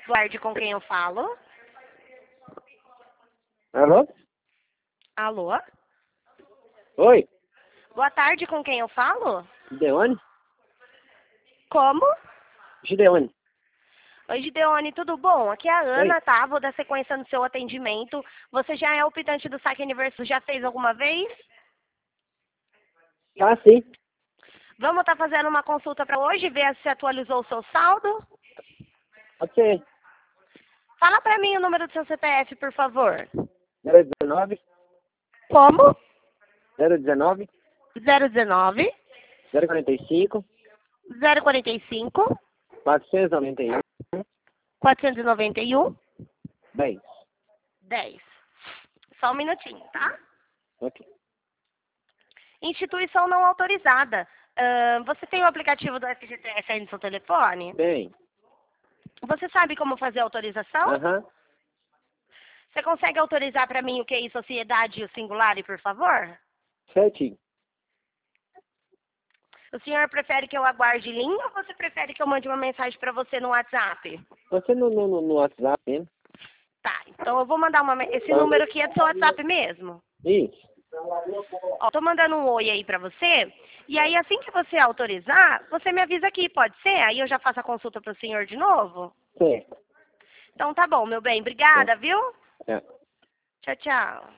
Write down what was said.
Boa tarde, com quem eu falo? Alô? Alô? Oi? Boa tarde, com quem eu falo? Gideone? Como? Gideone. Oi, Gideone, tudo bom? Aqui é a Oi? Ana, tá? Vou dar sequência no seu atendimento. Você já é optante do saque aniversário, já fez alguma vez? Ah, sim. Vamos estar fazendo uma consulta para hoje, ver se atualizou o seu saldo? Ok. Fala para mim o número do seu CPF, por favor. 019, Como? 019, 019 045, 045 491, 491 10. 10. Só um minutinho, tá? Ok. Instituição não autorizada. Você tem o aplicativo do FGTS aí no seu telefone? Bem. Você sabe como fazer a autorização? Aham. Você consegue autorizar para mim o QI Sociedade e o Singular, por favor? Certinho. O senhor prefere que eu aguarde linha ou você prefere que eu mande uma mensagem para você no WhatsApp? Você no WhatsApp mesmo? Tá, então eu vou mandar esse número aqui é do seu WhatsApp mesmo. Isso. Ó, tô mandando um oi aí pra você. E aí, assim que você autorizar, você me avisa aqui, pode ser? Aí eu já faço a consulta pro senhor de novo? Certo. Então tá bom, meu bem. Obrigada, viu? É. Tchau, tchau.